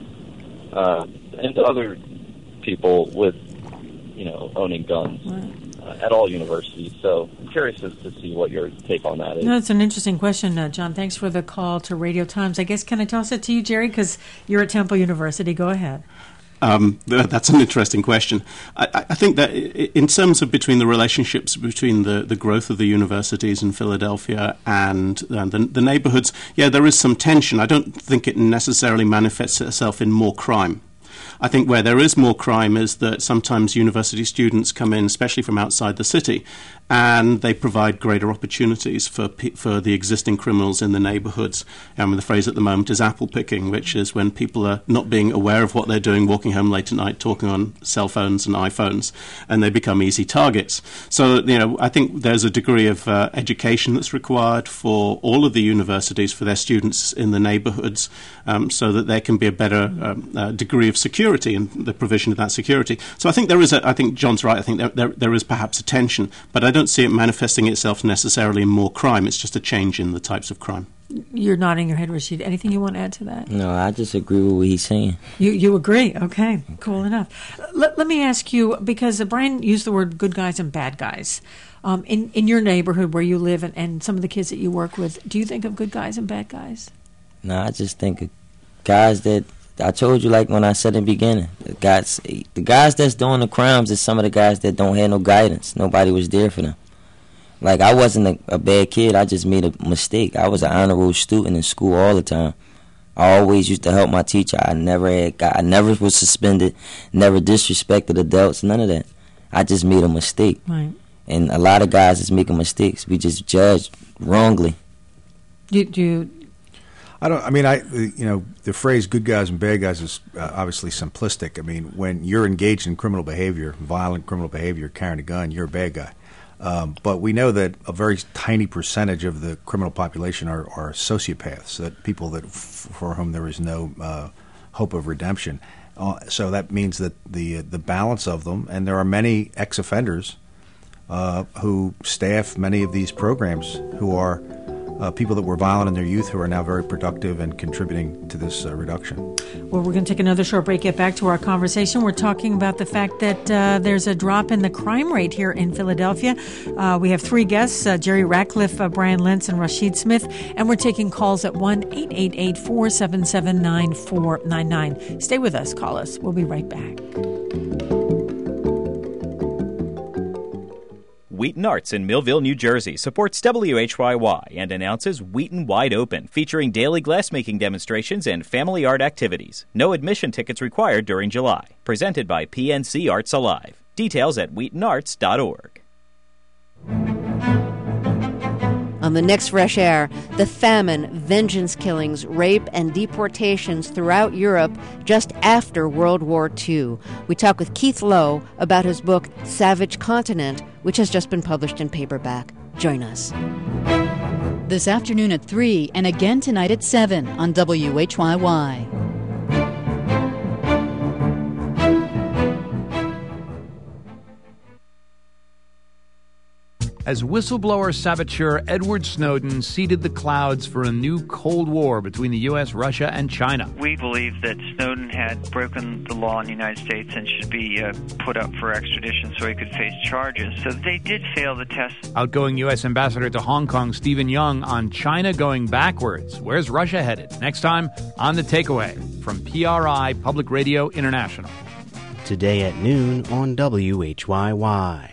uh, and other people with, you know, owning guns uh, at all universities. So I'm curious as to see what your take on that is. No, it's an interesting question, uh, John. Thanks for the call to Radio Times. I guess, can I toss it to you, Jerry? Because you're at Temple University. Go ahead. Um, that's an interesting question. I, I think that in terms of between the relationships between the, the growth of the universities in Philadelphia and uh, the, the neighborhoods, yeah, there is some tension. I don't think it necessarily manifests itself in more crime. I think where there is more crime is that sometimes university students come in, especially from outside the city, and they provide greater opportunities for for the existing criminals in the neighborhoods. Um, the phrase at the moment is apple picking, which is when people are not being aware of what they're doing, walking home late at night, talking on cell phones and iPhones, and they become easy targets. So, you know, I think there's a degree of uh, education that's required for all of the universities, for their students in the neighborhoods, um, so that there can be a better um, uh, degree of security and the provision of that security. So I think there is a, I think John's right, I think there, there, there is perhaps a tension, but I don't see it manifesting itself necessarily in more crime. It's just a change in the types of crime. You're nodding your head, Rashid. Anything you want to add to that? No, I just agree with what he's saying. You you agree? Okay, cool enough. Let, let me ask you, because uh, Brian used the word good guys and bad guys. Um, in, in your neighborhood where you live and, and some of the kids that you work with, do you think of good guys and bad guys? No, I just think of guys that, I told you, like when I said in the beginning, the guys, the guys that's doing the crimes is some of the guys that don't have no guidance. Nobody was there for them. Like, I wasn't a, a bad kid. I just made a mistake. I was an honor roll student in school all the time. I always used to help my teacher. I never had, got, I never was suspended, never disrespected adults, none of that. I just made a mistake. Right. And a lot of guys is making mistakes. We just judge wrongly. Do, do you... I don't. I mean, I you know the phrase "good guys and bad guys" is uh, obviously simplistic. I mean, when you're engaged in criminal behavior, violent criminal behavior, carrying a gun, you're a bad guy. Um, but we know that a very tiny percentage of the criminal population are, are sociopaths, that people that f- for whom there is no uh, hope of redemption. Uh, so that means that the the balance of them, and there are many ex-offenders uh, who staff many of these programs, who are Uh, people that were violent in their youth, who are now very productive and contributing to this uh, reduction. Well, we're going to take another short break, get back to our conversation. We're talking about the fact that uh, there's a drop in the crime rate here in Philadelphia. Uh, we have three guests, uh, Jerry Ratcliffe, uh, Brian Lentz, and Rashid Smith, and we're taking calls at one eight eight eight, four seven seven, nine four nine nine. Stay with us, call us. We'll be right back. Wheaton Arts in Millville, New Jersey supports W H Y Y and announces Wheaton Wide Open, featuring daily glassmaking demonstrations and family art activities. No admission tickets required during July. Presented by P N C Arts Alive. Details at wheaton arts dot org. On the next Fresh Air, the famine, vengeance killings, rape, and deportations throughout Europe just after World War Two. We talk with Keith Lowe about his book, Savage Continent, which has just been published in paperback. Join us. This afternoon at three and again tonight at seven on W H Y Y. as whistleblower saboteur Edward Snowden seeded the clouds for a new Cold War between the U S, Russia, and China. We believe that Snowden had broken the law in the United States and should be uh, put up for extradition so he could face charges. So they did fail the test. Outgoing U S Ambassador to Hong Kong Stephen Young on China going backwards. Where's Russia headed? Next time on The Takeaway from P R I Public Radio International. Today at noon on W H Y Y.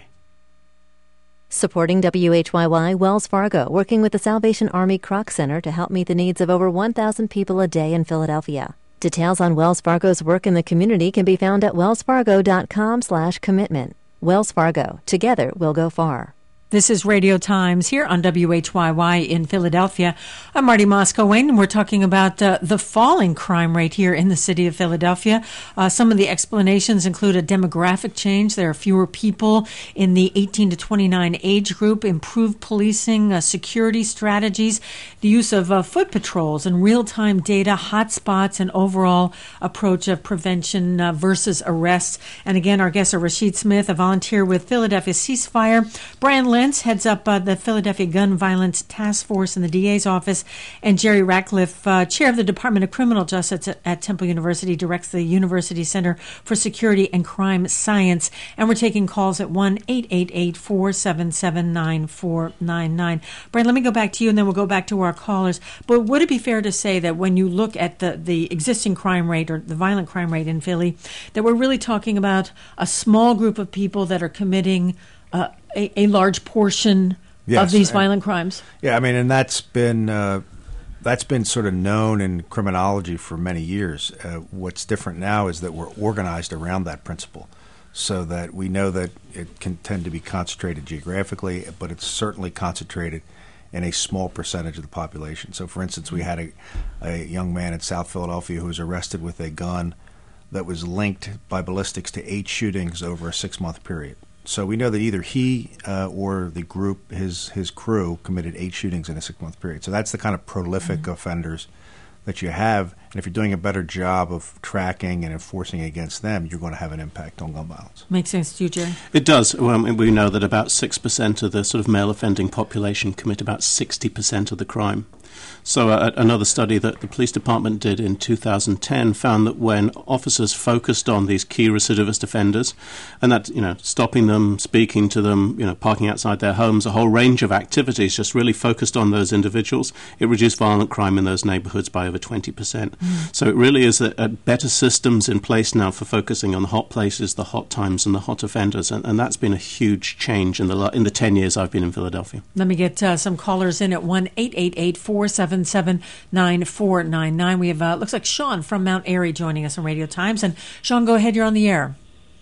Supporting W H Y Y, Wells Fargo, working with the Salvation Army Kroc Center to help meet the needs of over one thousand people a day in Philadelphia. Details on Wells Fargo's work in the community can be found at wellsfargo.com slash commitment. Wells Fargo. Together, we'll go far. This is Radio Times here on W H Y Y in Philadelphia. I'm Marty Moscow-Wayne, and we're talking about uh, the falling crime rate here in the city of Philadelphia. Uh, some of the explanations include a demographic change. There are fewer people in the eighteen to twenty-nine age group, improved policing, uh, security strategies, the use of uh, foot patrols and real-time data, hotspots, and overall approach of prevention uh, versus arrests. And again, our guests are Rashid Smith, a volunteer with Philadelphia Ceasefire, Brian Lentz heads up uh, the Philadelphia Gun Violence Task Force in the D A's office, and Jerry Ratcliffe, uh, chair of the Department of Criminal Justice at, at Temple University, directs the University Center for Security and Crime Science. And we're taking calls at one eight eight eight, four seven seven, nine four nine nine. Brian, let me go back to you, and then we'll go back to our callers. But would it be fair to say that when you look at the, the existing crime rate or the violent crime rate in Philly, that we're really talking about a small group of people that are committing Uh, a, a large portion yes, of these and, violent crimes? Yeah, I mean, and that's been uh, that's been sort of known in criminology for many years. Uh, what's different now is that we're organized around that principle, so that we know that it can tend to be concentrated geographically, but it's certainly concentrated in a small percentage of the population. So, for instance, we had a, a young man in South Philadelphia who was arrested with a gun that was linked by ballistics to eight shootings over a six-month period. So we know that either he uh, or the group, his his crew, committed eight shootings in a six-month period. So that's the kind of prolific mm-hmm. offenders that you have. And if you're doing a better job of tracking and enforcing against them, you're going to have an impact on gun violence. Makes sense to you, Jerry? It does. Well, we know that about six percent of the sort of male offending population commit about sixty percent of the crime. So uh, another study that the police department did in two thousand ten found that when officers focused on these key recidivist offenders, and that, you know, stopping them, speaking to them, you know, parking outside their homes, a whole range of activities just really focused on those individuals, it reduced violent crime in those neighborhoods by over twenty percent. Mm. So it really is a, a better systems in place now for focusing on the hot places, the hot times, and the hot offenders, and, and that's been a huge change in the in the ten years I've been in Philadelphia. Let me get uh, some callers in at one eight eight eight, four seven seven, nine four nine nine. We have, uh, looks like Sean from Mount Airy joining us on Radio Times. And Sean, go ahead, you're on the air.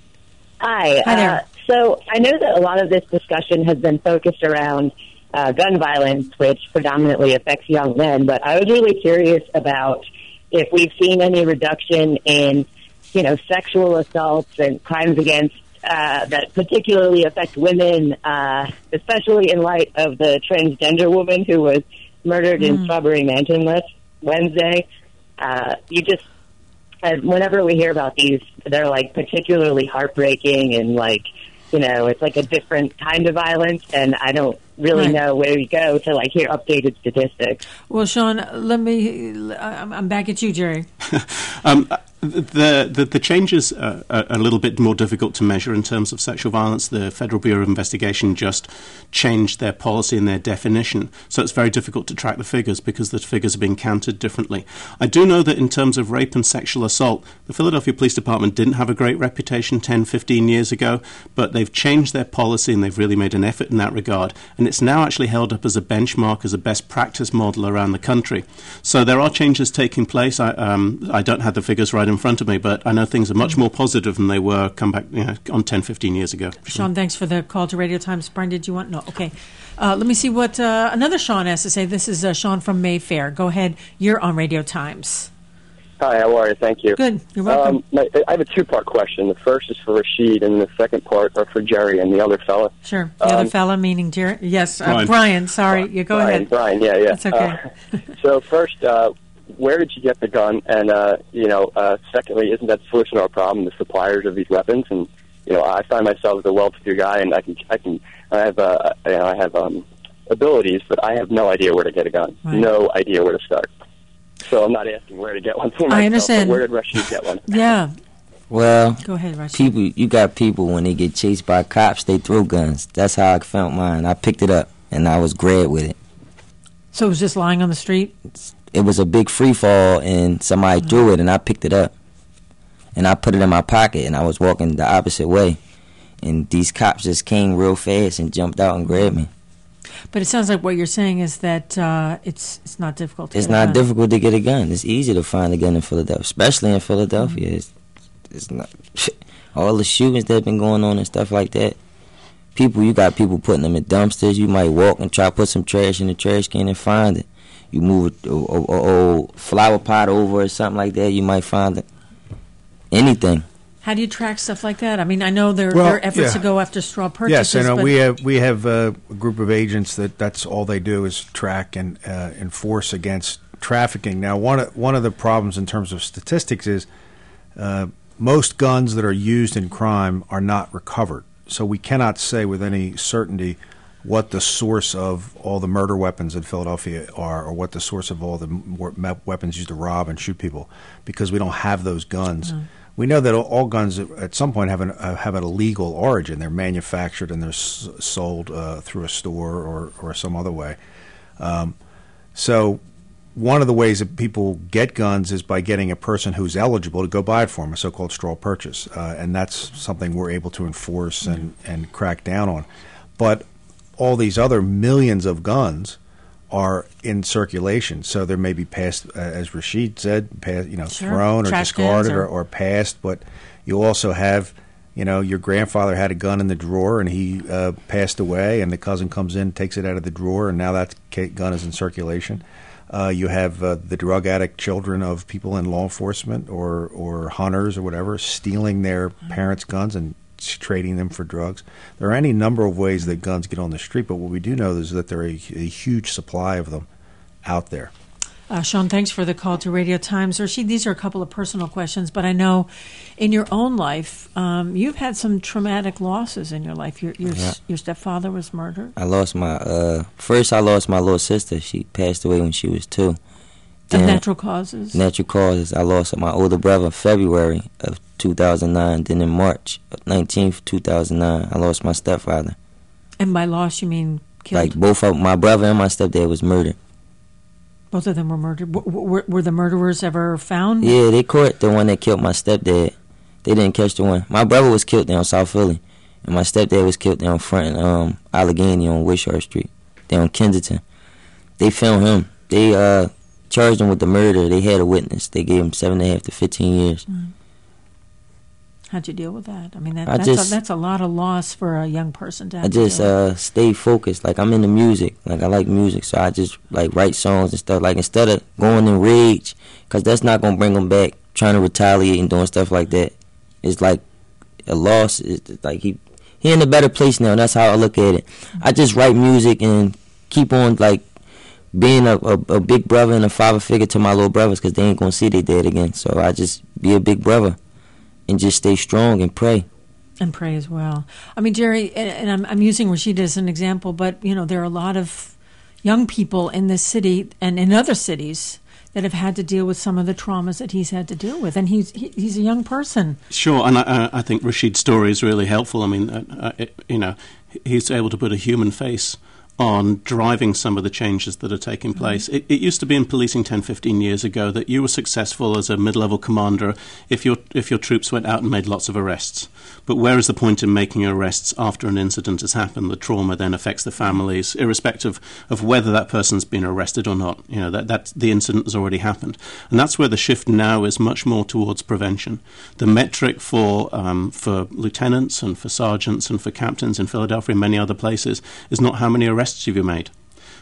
Hi. Hi there. Uh, so I know that a lot of this discussion has been focused around uh, gun violence, which predominantly affects young men, but I was really curious about if we've seen any reduction in, you know, sexual assaults and crimes against Uh, that particularly affect women, uh, especially in light of the transgender woman who was murdered mm. in Strawberry Mansion last Wednesday. Uh, you just, uh, whenever we hear about these, they're like particularly heartbreaking and like, you know, it's like a different kind of violence, and I don't really right. know where you go to like hear updated statistics. Well, Sean, let me, I'm, I'm back at you, Jerry. um, The, the the changes uh, are a little bit more difficult to measure in terms of sexual violence. The Federal Bureau of Investigation just changed their policy and their definition, so it's very difficult to track the figures because the figures are being counted differently. I do know that in terms of rape and sexual assault, the Philadelphia Police Department didn't have a great reputation ten, fifteen years ago, but they've changed their policy and they've really made an effort in that regard, and it's now actually held up as a benchmark, as a best practice model around the country. So there are changes taking place. I, um, I don't have the figures right in front of me, but I know things are much more positive than they were come back, you know, on ten, fifteen years ago. Sean, thanks for the call to Radio Times. Brian, did you want? No, okay. Uh, let me see what uh, another Sean has to say. This is uh, Sean from Mayfair. Go ahead. You're on Radio Times. Hi, how are you? Thank you. Good. You're welcome. Um, my, I have a two-part question. The first is for Rashid, and the second part are for Jerry and the other fella. Sure. The um, other fella, meaning Jerry? Yes, uh, Brian. Brian. Sorry. You go Brian, ahead. Brian, yeah, yeah. That's okay. Uh, so first, uh, where did you get the gun? And, uh, you know, uh, secondly, isn't that the solution to our problem, the suppliers of these weapons? And you know, I find myself as a well-to-do guy, and I can, I can, I have, uh, you know, I have um, abilities, but I have no idea where to get a gun. Right. No idea where to start. So I'm not asking where to get one for myself. I understand. But where did Rashid get one? Yeah. Well, go ahead, Rashid. People, you got people when they get chased by cops, they throw guns. That's how I found mine. I picked it up and I was grabbed with it. So it was just lying on the street? It was a big free fall and somebody mm-hmm. threw it and I picked it up. And I put it in my pocket and I was walking the opposite way. And these cops just came real fast and jumped out and grabbed me. But it sounds like what you're saying is that uh, it's it's not difficult to It's get a not gun. difficult to get a gun. It's easy to find a gun in Philadelphia, especially in Philadelphia. Mm-hmm. It's, it's not all the shootings that have been going on and stuff like that. People, you got people putting them in dumpsters. You might walk and try to put some trash in the trash can and find it. You move a, a, a, a old flower pot over or something like that, you might find it. Anything. How do you track stuff like that? I mean, I know there, well, there are efforts yeah. to go after straw purchases. Yes, I know. But We have we have uh, a group of agents that that's all they do is track and uh, enforce against trafficking. Now, one of, one of the problems in terms of statistics is uh, most guns that are used in crime are not recovered. So we cannot say with any certainty what the source of all the murder weapons in Philadelphia are, or what the source of all the weapons used to rob and shoot people, because we don't have those guns. Mm. We know that all guns at some point have an uh, have a legal origin. They're manufactured and they're s- sold uh, through a store or, or some other way. Um, so one of the ways that people get guns is by getting a person who's eligible to go buy it for them, a so-called straw purchase. Uh, and that's something we're able to enforce and, and crack down on. But all these other millions of guns are in circulation, so there may be passed, uh, as Rashid said, passed, you know, sure. thrown or Trash discarded or, or, or passed. But you also have, you know, your grandfather had a gun in the drawer and he uh, passed away, and the cousin comes in, takes it out of the drawer, and now that gun is in circulation. Uh, you have uh, the drug addict children of people in law enforcement or or hunters or whatever stealing their mm-hmm. parents' guns and trading them for drugs. There are any number of ways that guns get on the street, but what we do know is that there are a, a huge supply of them out there. Uh, Sean, thanks for the call to Radio Times. Rashid, these are a couple of personal questions, but I know in your own life, um, you've had some traumatic losses in your life. Your your, yeah. your stepfather was murdered. I lost my, uh, first I lost my little sister. She passed away when she was two. Of natural causes? Natural causes. I lost my older brother in February of two thousand nine. Then in March nineteenth, two thousand nine, I lost my stepfather. And by loss, you mean killed? Like both of my brother and my stepdad was murdered. Both of them were murdered. W- were, were the murderers ever found? Yeah, they caught the one that killed my stepdad. They didn't catch the one. My brother was killed down South Philly, and my stepdad was killed down front um, Allegheny on Wishart Street, down Kensington. They found him. They uh, charged him with the murder. They had a witness. They gave him seven and a half to fifteen years. Mm. How'd you deal with that? I mean, that, I that's, just, a, that's a lot of loss for a young person to have I just to deal with. uh, stay focused. Like, I'm into music. Like, I like music, so I just, like, write songs and stuff. Like, instead of going in rage, because that's not going to bring them back, trying to retaliate and doing stuff like that. It's like a loss. It's like he he in a better place now, and that's how I look at it. I just write music and keep on, like, being a, a, a big brother and a father figure to my little brothers, because they ain't going to see their dad again. So I just be a big brother and just stay strong and pray. And pray as well. I mean, Jerry, and, and I'm, I'm using Rashid as an example, but, you know, there are a lot of young people in this city and in other cities that have had to deal with some of the traumas that he's had to deal with. And he's he, he's a young person. Sure, and I, I think Rashid's story is really helpful. I mean, uh, it, you know, he's able to put a human face on driving some of the changes that are taking place. Mm-hmm. It, it used to be in policing ten, fifteen years ago that you were successful as a mid-level commander if your if your troops went out and made lots of arrests. But where is the point in making arrests after an incident has happened? The trauma then affects the families, irrespective of whether that person's been arrested or not. You know, that, that the incident has already happened. And that's where the shift now is much more towards prevention. The metric for um, for lieutenants and for sergeants and for captains in Philadelphia and many other places is not how many arrests have you made,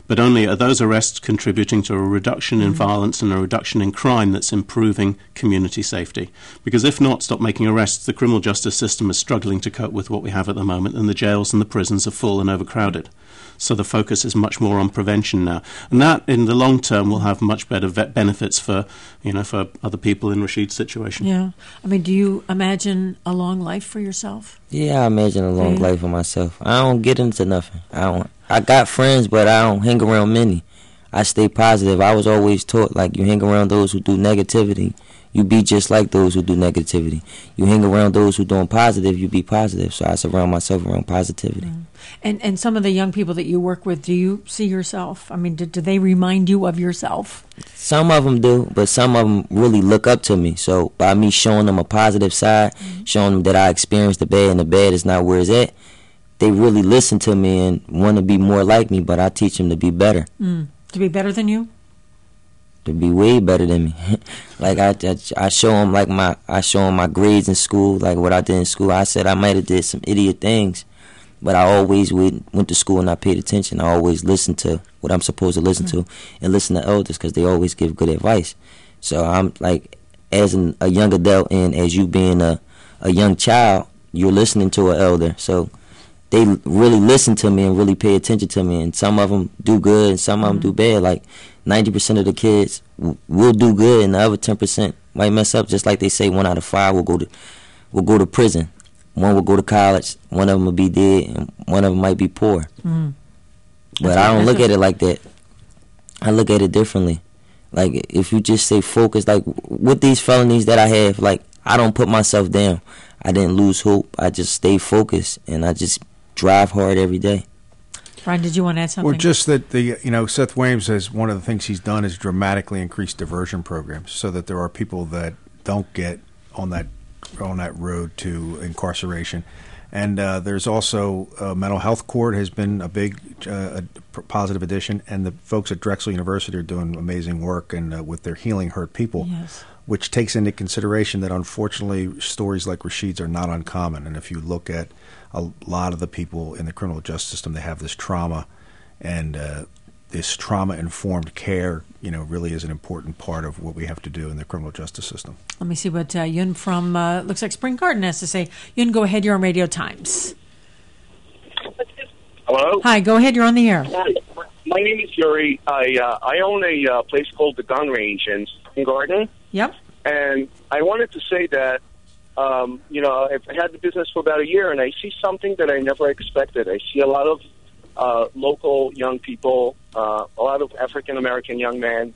but only are those arrests contributing to a reduction in Mm-hmm. violence and a reduction in crime that's improving community safety. Because if not, stop making arrests, the criminal justice system is struggling to cope with what we have at the moment, and the jails and the prisons are full and overcrowded. So the focus is much more on prevention now, and that, in the long term, will have much better vet benefits for, you know, for other people in Rashid's situation. Yeah, I mean, do you imagine a long life for yourself? Yeah, I imagine a long Yeah. life for myself. I don't get into nothing. I don't. I got friends, but I don't hang around many. I stay positive. I was always taught, like, you hang around those who do negativity, you be just like those who do negativity. You hang around those who doing positive, you be positive. So I surround myself around positivity. Mm. And and some of the young people that you work with, do you see yourself? I mean, do, do they remind you of yourself? Some of them do, but some of them really look up to me. So by me showing them a positive side, mm-hmm. showing them that I experienced the bad and the bad is not where it's at, they really listen to me and want to be more like me, but I teach them to be better. Mm. To be better than you? To be way better than me. Like I, I, I show them like my, I show them my grades in school, like what I did in school. I said I might have did some idiot things, but I always went, went to school and I paid attention. I always listened to what I'm supposed to listen mm-hmm. to, and listen to elders because they always give good advice. So I'm like, as an, a young adult and as you being a, a young child, you're listening to an elder. So they really listen to me and really pay attention to me. And some of them do good and some of them mm-hmm. do bad. Like ninety percent of the kids w- will do good and the other ten percent might mess up. Just like they say, one out of five will go to will go to prison. One will go to college. One of them will be dead, and one of them might be poor. Mm. But I don't look at it like that. I look at it differently. Like, if you just stay focused, like, with these felonies that I have, like, I don't put myself down. I didn't lose hope. I just stay focused, and I just drive hard every day. Brian, did you want to add something? Well, just that the you know Seth Williams has one of the things he's done is dramatically increase diversion programs so that there are people that don't get on that on that road to incarceration. And uh, there's also uh, mental health court has been a big uh, a positive addition, and the folks at Drexel University are doing amazing work and uh, with their Healing Hurt People, yes. which takes into consideration that unfortunately stories like Rashid's are not uncommon. And if you look at a lot of the people in the criminal justice system, they have this trauma, and uh, this trauma-informed care, you know, really is an important part of what we have to do in the criminal justice system. Let me see what uh, Yun from, uh, looks like Spring Garden has to say. Yun, go ahead. You're on Radio Times. Hello? Hi, go ahead. You're on the air. Hi. My name is Yuri. I uh, I own a uh, place called the Gun Range in Spring Garden. Yep. And I wanted to say that, um, you know, I've had the business for about a year, and I see something that I never expected. I see a lot of uh, local young people, uh, a lot of African-American young men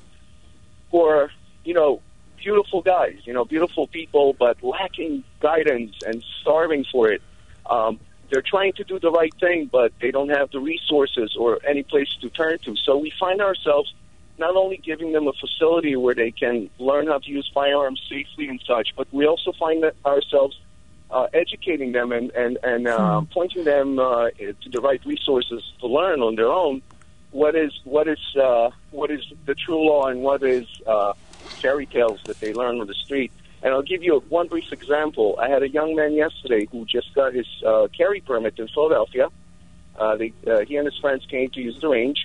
who are, you know, beautiful guys, you know, beautiful people, but lacking guidance and starving for it. Um, they're trying to do the right thing, but they don't have the resources or any place to turn to. So we find ourselves not only giving them a facility where they can learn how to use firearms safely and such, but we also find that ourselves uh, educating them and, and, and uh, pointing them uh, to the right resources to learn on their own what is what is uh, what is the true law and what is uh, fairy tales that they learn on the street. And I'll give you one brief example. I had a young man yesterday who just got his uh, carry permit in Philadelphia. Uh, they, uh, he and his friends came to use the range,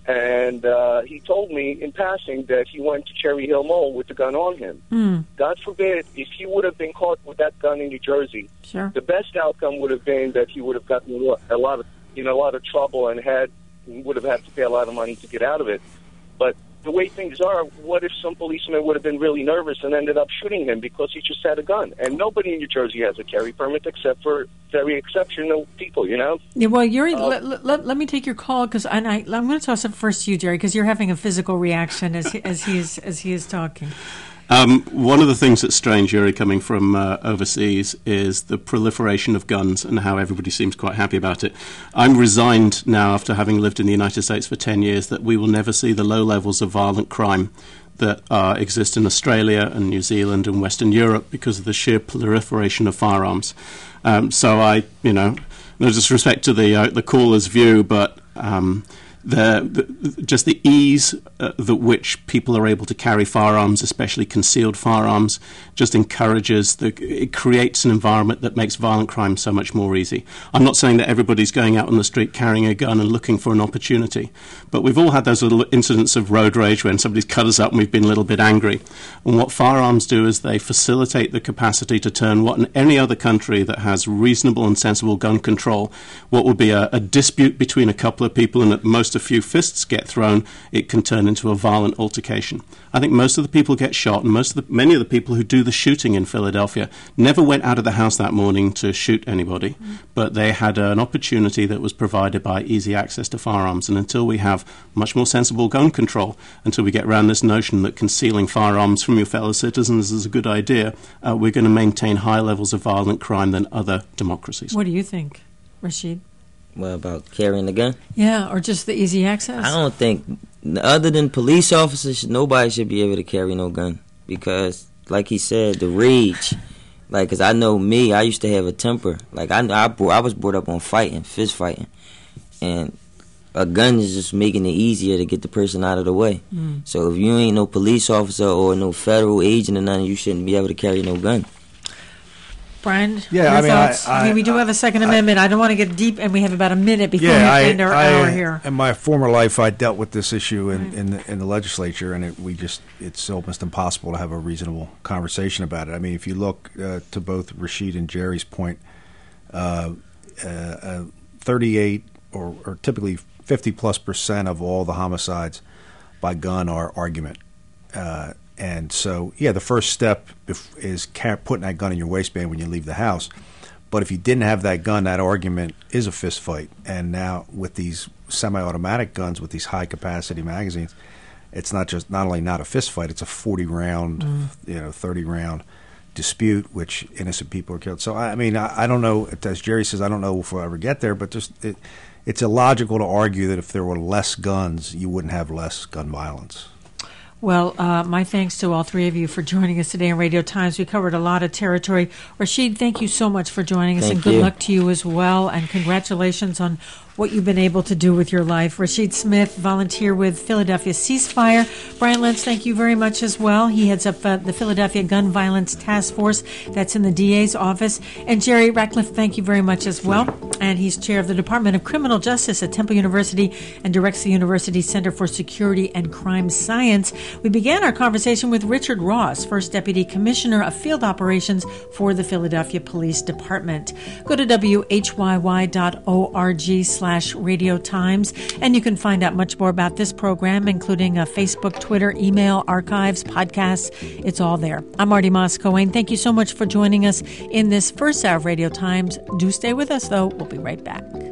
and uh, he told me in passing that he went to Cherry Hill Mall with the gun on him. Mm. God forbid, if he would have been caught with that gun in New Jersey, sure. the best outcome would have been that he would have gotten a lot of, you know, a lot of trouble and had would have had to pay a lot of money to get out of it. But the way things are, what if some policeman would have been really nervous and ended up shooting him because he just had a gun? And nobody in New Jersey has a carry permit except for very exceptional people, you know? Yeah, well, Yuri, uh, let, let, let me take your call, because I, I'm going to toss it first to you, Jerry, because you're having a physical reaction as he, as he is as he is talking. Um, one of the things that's strange, Yuri, coming from uh, overseas, is the proliferation of guns and how everybody seems quite happy about it. I'm resigned now, after having lived in the United States for ten years, that we will never see the low levels of violent crime that uh, exist in Australia and New Zealand and Western Europe because of the sheer proliferation of firearms. Um, so I, you know, no disrespect to the uh, the caller's view, but um, the, the just the ease uh, that which people are able to carry firearms, especially concealed firearms, just encourages the it creates an environment that makes violent crime so much more easy. I'm not saying that everybody's going out on the street carrying a gun and looking for an opportunity, but we've all had those little incidents of road rage when somebody's cut us up and we've been a little bit angry. And what firearms do is they facilitate the capacity to turn what in any other country that has reasonable and sensible gun control, what would be a, a dispute between a couple of people and at most a few fists get thrown, it can turn into a violent altercation. I think most of the people get shot, and most of the, many of the people who do the shooting in Philadelphia never went out of the house that morning to shoot anybody, mm. but they had an opportunity that was provided by easy access to firearms. And until we have much more sensible gun control, until we get around this notion that concealing firearms from your fellow citizens is a good idea, uh, we're going to maintain high levels of violent crime than other democracies. What do you think, Rashid? What about carrying the gun? Yeah, or just the easy access? I don't think, other than police officers, nobody should be able to carry no gun. Because, like he said, the rage. Like, because I know me, I used to have a temper. Like, I, I, I was brought up on fighting, fist fighting. And a gun is just making it easier to get the person out of the way. Mm. So if you ain't no police officer or no federal agent or nothing, you shouldn't be able to carry no gun. Brian, yeah, your I mean, thoughts? I, I, I mean, we do have a Second I, Amendment. I don't want to get deep, and we have about a minute before yeah, we I, end our I, hour here. In my former life, I dealt with this issue in, right. in, the, in the legislature, and it, we just it's almost impossible to have a reasonable conversation about it. I mean, if you look uh, to both Rashid and Jerry's point, uh, uh, uh, thirty-eight or, or typically fifty plus percent of all the homicides by gun are argument. Uh, and so, yeah, the first step is putting that gun in your waistband when you leave the house. But if you didn't have that gun, that argument is a fist fight. And now with these semi-automatic guns, with these high-capacity magazines, it's not just not only not a fist fight, it's a forty-round, mm. you know, thirty-round dispute, which innocent people are killed. So, I mean, I, I don't know, as Jerry says, I don't know if we'll ever get there, but just it, it's illogical to argue that if there were less guns, you wouldn't have less gun violence. Well, uh, my thanks to all three of you for joining us today on Radio Times. We covered a lot of territory. Rashid, thank you so much for joining us, thank and good you. luck to you as well, and congratulations on what you've been able to do with your life. Rashid Smith, volunteer with Philadelphia Ceasefire. Brian Lentz, thank you very much as well. He heads up uh, the Philadelphia Gun Violence Task Force. That's in the D A's office. And Jerry Ratcliffe, thank you very much as well. And he's chair of the Department of Criminal Justice at Temple University and directs the university's Center for Security and Crime Science. We began our conversation with Richard Ross, First Deputy Commissioner of Field Operations for the Philadelphia Police Department. Go to W H Y Y dot org slash Radio Times, and you can find out much more about this program, including a Facebook, Twitter, email, archives, podcasts. It's all there. I'm Marty Moss-Cohen. Thank you so much for joining us in this first hour of Radio Times. Do stay with us, though. We'll be right back.